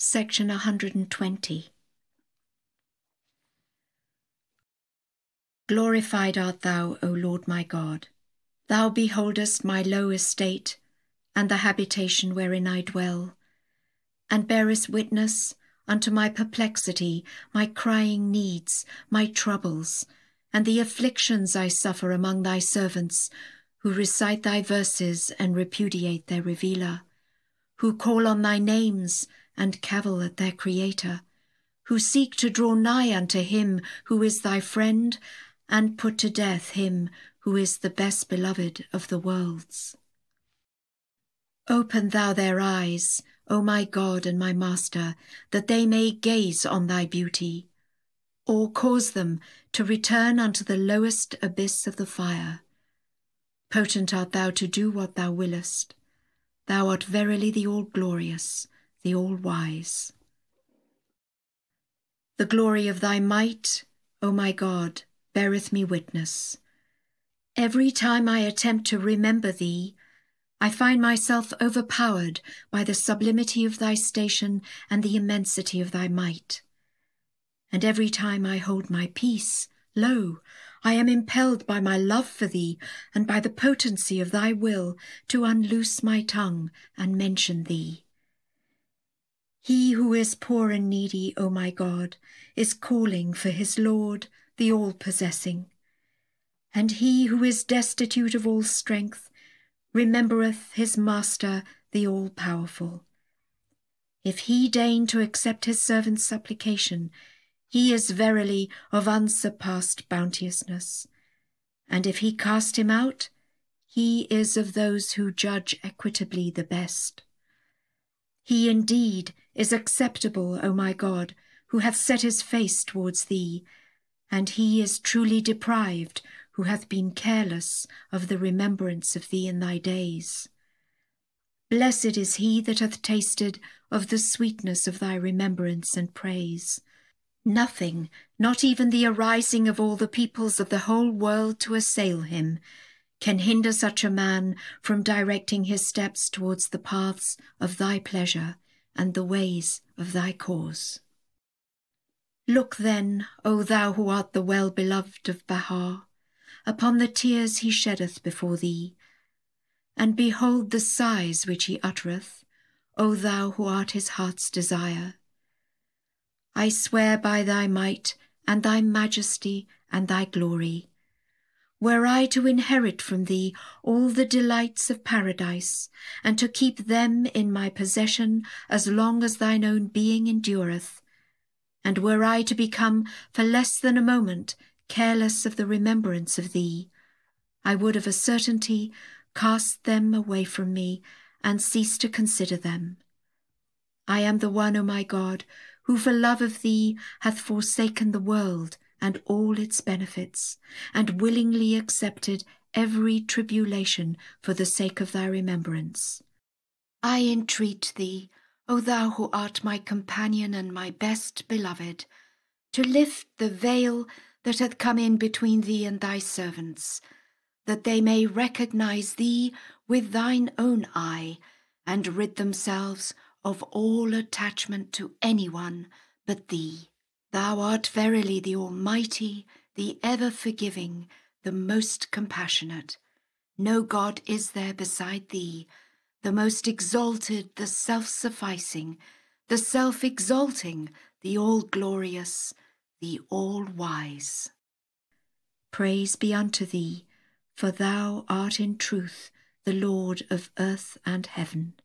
Section 120. Glorified art thou, O Lord my God. Thou beholdest my low estate, and the habitation wherein I dwell, and bearest witness unto my perplexity, my crying needs, my troubles, and the afflictions I suffer among thy servants, who recite thy verses and repudiate their revealer, who call on thy names and cavil at their Creator, who seek to draw nigh unto him who is thy friend, and put to death him who is the best beloved of the worlds. Open thou their eyes, O my God and my Master, that they may gaze on thy beauty, or cause them to return unto the lowest abyss of the fire. Potent art thou to do what thou willest. Thou art verily the all-glorious, the all-wise. The glory of thy might, O my God, beareth me witness. Every time I attempt to remember thee, I find myself overpowered by the sublimity of thy station and the immensity of thy might. And every time I hold my peace, lo, I am impelled by my love for thee and by the potency of thy will to unloose my tongue and mention thee. He who is poor and needy, O my God, is calling for his Lord, the all-possessing. And he who is destitute of all strength remembereth his Master, the all-powerful. If he deign to accept his servant's supplication, he is verily of unsurpassed bounteousness. And if he cast him out, he is of those who judge equitably the best. He indeed is acceptable, O my God, who hath set his face towards thee, and he is truly deprived who hath been careless of the remembrance of thee in thy days. Blessed is he that hath tasted of the sweetness of thy remembrance and praise. Nothing, not even the arising of all the peoples of the whole world to assail him, can hinder such a man from directing his steps towards the paths of thy pleasure and the ways of thy cause. Look then, O thou who art the well-beloved of Baha, upon the tears he sheddeth before thee, and behold the sighs which he uttereth, O thou who art his heart's desire. I swear by thy might and thy majesty and thy glory, were I to inherit from thee all the delights of paradise, and to keep them in my possession as long as thine own being endureth, and were I to become for less than a moment careless of the remembrance of thee, I would of a certainty cast them away from me and cease to consider them. I am the one, O my God, who for love of thee hath forsaken the world and all its benefits, and willingly accepted every tribulation for the sake of thy remembrance. I entreat thee, O thou who art my companion and my best beloved, to lift the veil that hath come in between thee and thy servants, that they may recognize thee with thine own eye, and rid themselves of all attachment to anyone but thee. Thou art verily the Almighty, the ever-forgiving, the most compassionate. No God is there beside thee, the most exalted, the self-sufficing, the self-exalting, the all-glorious, the all-wise. Praise be unto thee, for thou art in truth the Lord of earth and heaven.